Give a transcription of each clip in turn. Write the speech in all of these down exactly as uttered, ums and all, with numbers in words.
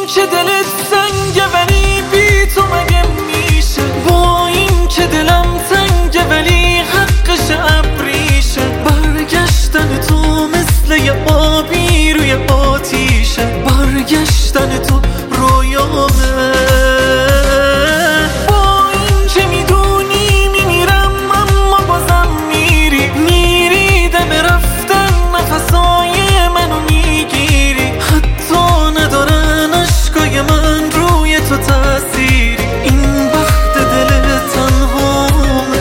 که دلت سنگه ولی بی تو مگه میشه، با این که دلم تنگه ولی حقش ابریشه. برگشتن تو مثل یه آبی روی آتیشه، برگشتن تو رویامه. با این که میدونی میمیرم اما بازم میری، میری دم رفتن نفسای منو میگیری. حتی ندارن عشقای من روی تو تأثیری، این بخت دل تنهامه.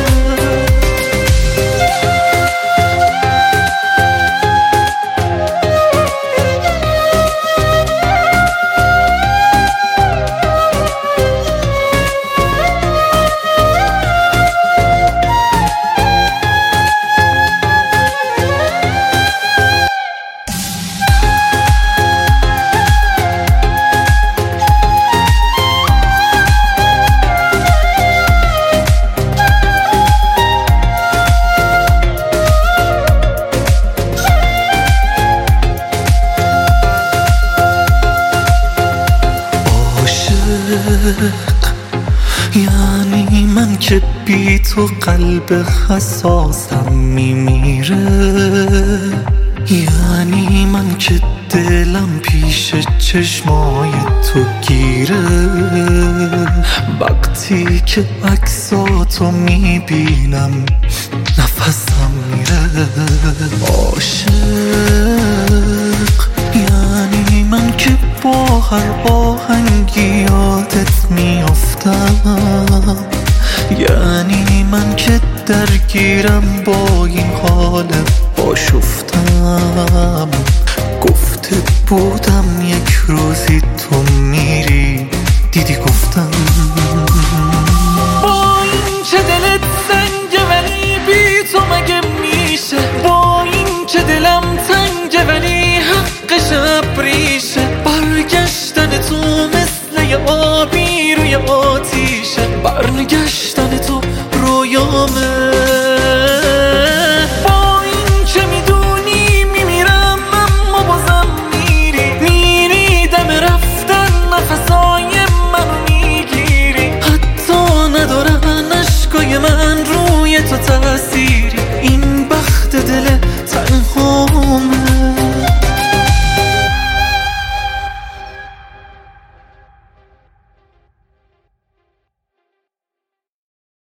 یعنی من که بی تو قلب حساسم میمیره، یعنی من که دلم پیش چشمای تو گیره. وقتی که عکساتو میبینم نفسم میره. عاشق یعنی من که با هر آهنگی یادت میافتم، یعنی من که درگیرم با این حال آشفتم. گفته بودم یک روزی تو میری، دیدی گفتم. با این که دلت سنگه ولی بی تو مگه میشه، با این که دلم تنگه ولی حقش ابریشه. برگشتن تو مثل یه آبی روی آتیشه، برنگشت